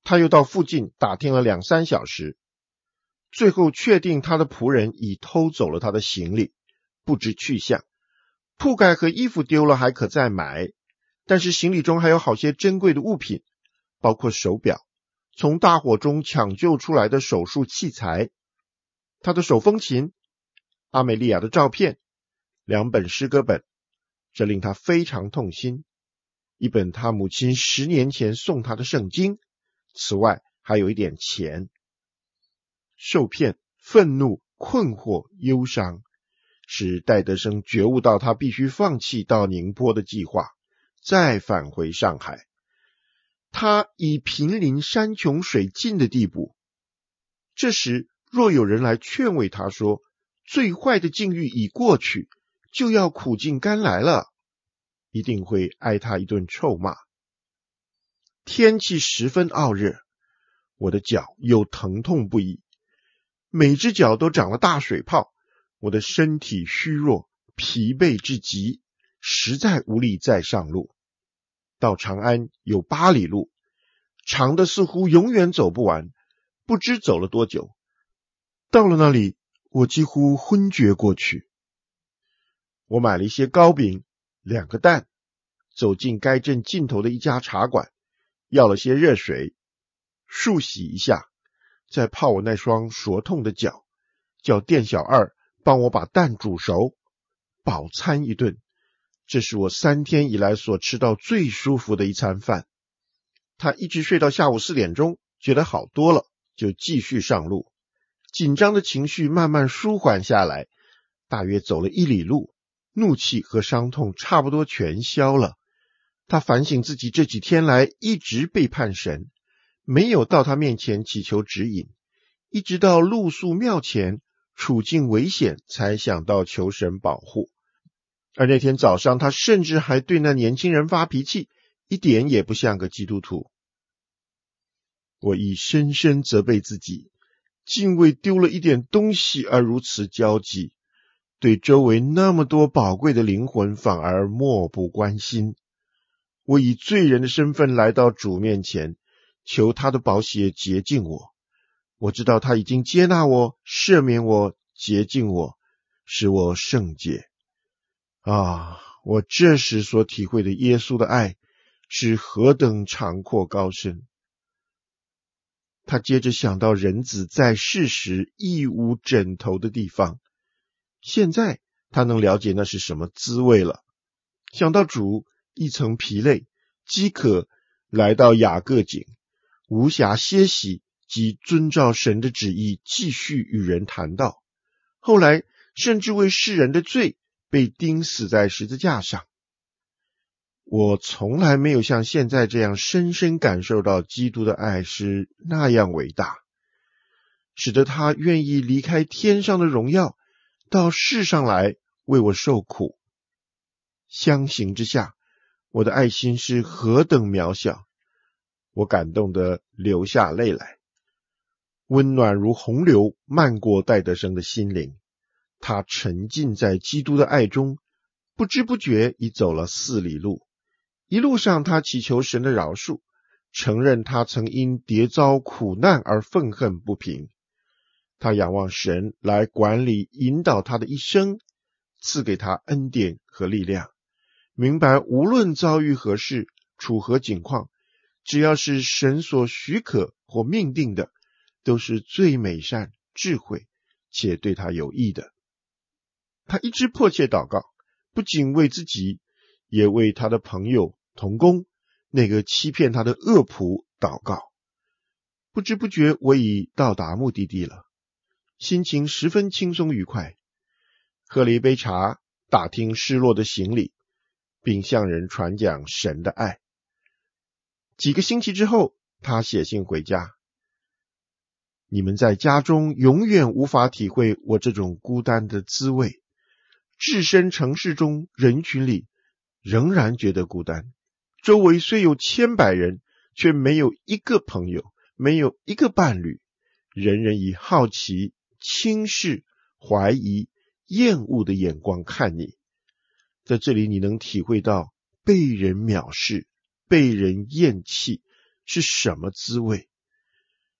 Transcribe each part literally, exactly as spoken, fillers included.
他又到附近打听了两三小时，最后确定他的仆人已偷走了他的行李，不知去向。铺盖和衣服丢了还可再买，但是行李中还有好些珍贵的物品，包括手表，从大火中抢救出来的手术器材，他的手风琴，阿美利亚的照片，两本诗歌本，这令他非常痛心。一本他母亲十年前送他的圣经，此外还有一点钱。受骗、愤怒、困惑、忧伤，使戴德生觉悟到他必须放弃到宁波的计划，再返回上海。他已濒临山穷水尽的地步。这时若有人来劝慰他说，最坏的境遇已过去，就要苦尽甘来了，一定会挨他一顿臭骂。天气十分傲热，我的脚又疼痛不已，每只脚都长了大水泡，我的身体虚弱，疲惫至极，实在无力再上路。到长安有八里路，长的似乎永远走不完，不知走了多久。到了那里，我几乎昏厥过去。我买了一些糕饼，两个蛋，走进该镇尽头的一家茶馆，要了些热水，漱洗一下，再泡我那双灼痛的脚，叫店小二帮我把蛋煮熟，饱餐一顿。这是我三天以来所吃到最舒服的一餐饭。他一直睡到下午四点钟，觉得好多了，就继续上路。紧张的情绪慢慢舒缓下来，大约走了一里路，怒气和伤痛差不多全消了。他反省自己这几天来一直背叛神，没有到他面前祈求指引，一直到露宿庙前，处境危险，才想到求神保护。而那天早上，他甚至还对那年轻人发脾气，一点也不像个基督徒。我已深深责备自己，竟为丢了一点东西而如此焦急，对周围那么多宝贵的灵魂反而漠不关心。我以罪人的身份来到主面前，求他的宝血洁净我。我知道他已经接纳我，赦免我，洁净我，使我圣洁。啊，我这时所体会的耶稣的爱是何等长阔高深。他接着想到人子在世时亦无枕头的地方，现在他能了解那是什么滋味了。想到主一曾疲累饥渴来到雅各井，无暇歇息及遵照神的旨意继续与人谈道，后来甚至为世人的罪被钉死在十字架上。我从来没有像现在这样深深感受到基督的爱是那样伟大，使得他愿意离开天上的荣耀，到世上来为我受苦。相形之下，我的爱心是何等渺小，我感动得流下泪来。温暖如洪流漫过戴德生的心灵，他沉浸在基督的爱中，不知不觉已走了四里路。一路上他祈求神的饶恕，承认他曾因跌遭苦难而愤恨不平。他仰望神来管理引导他的一生，赐给他恩典和力量，明白无论遭遇何事，处何境况，只要是神所许可或命定的，都是最美善、智慧且对他有益的。他一直迫切祷告，不仅为自己，也为他的朋友同工，那个欺骗他的恶仆祷告。不知不觉我已到达目的地了，心情十分轻松愉快。喝了一杯茶，打听失落的行李，并向人传讲神的爱。几个星期之后，他写信回家。你们在家中永远无法体会我这种孤单的滋味，置身城市中人群里，仍然觉得孤单。周围虽有千百人，却没有一个朋友，没有一个伴侣，人人以好奇、轻视、怀疑、厌恶的眼光看你。在这里你能体会到被人藐视、被人厌弃是什么滋味，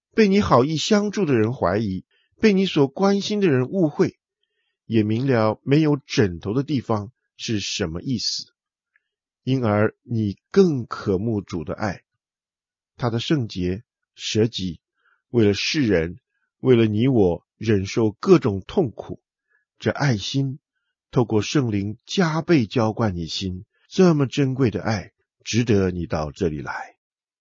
被你好意相助的人怀疑，被你所关心的人误会，也明了没有枕头的地方是什么意思。因而你更渴慕主的爱，他的圣洁、舍己，为了世人，为了你我忍受各种痛苦，这爱心透过圣灵加倍浇灌你心，这么珍贵的爱，值得你到这里来。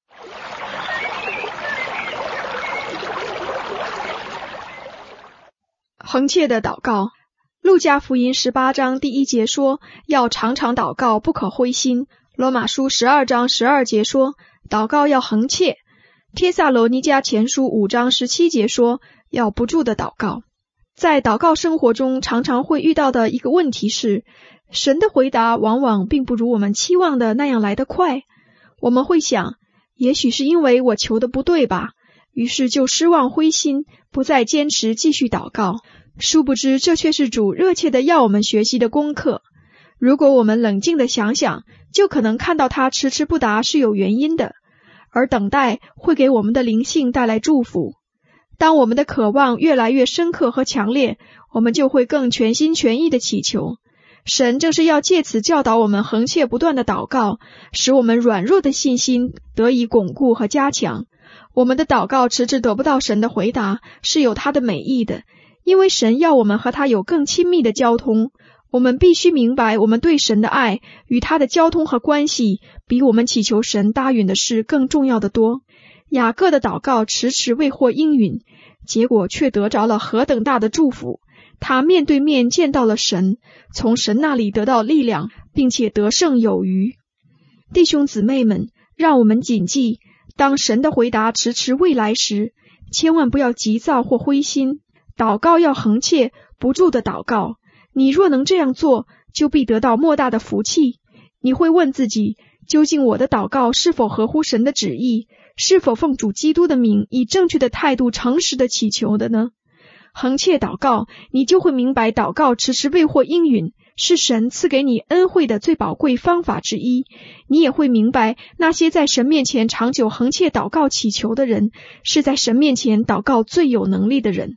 恒切的祷告，路加福音十八章第一节说，要常常祷告，不可灰心。罗马书十二章十二节说，祷告要恒切。帖撒罗尼迦前书五章十七节说，要不住的祷告。在祷告生活中常常会遇到的一个问题是，神的回答往往并不如我们期望的那样来得快。我们会想，也许是因为我求的不对吧，于是就失望灰心，不再坚持继续祷告。殊不知这却是主热切的要我们学习的功课。如果我们冷静地想想，就可能看到他迟迟不达是有原因的，而等待会给我们的灵性带来祝福。当我们的渴望越来越深刻和强烈，我们就会更全心全意地祈求。神正是要借此教导我们恒切不断的祷告，使我们软弱的信心得以巩固和加强。我们的祷告迟迟得不到神的回答，是有他的美意的，因为神要我们和他有更亲密的交通。我们必须明白，我们对神的爱与他的交通和关系，比我们祈求神答允的事更重要得多。雅各的祷告迟迟未获应允，结果却得着了何等大的祝福。他面对面见到了神，从神那里得到力量，并且得胜有余。弟兄姊妹们，让我们谨记，当神的回答迟迟未来时，千万不要急躁或灰心，祷告要恒切，不住的祷告。你若能这样做，就必得到莫大的福气。你会问自己，究竟我的祷告是否合乎神的旨意？是否奉主基督的名，以正确的态度诚实的祈求的呢？恒切祷告，你就会明白祷告迟迟未获应允，是神赐给你恩惠的最宝贵方法之一。你也会明白，那些在神面前长久恒切祷告祈求的人，是在神面前祷告最有能力的人。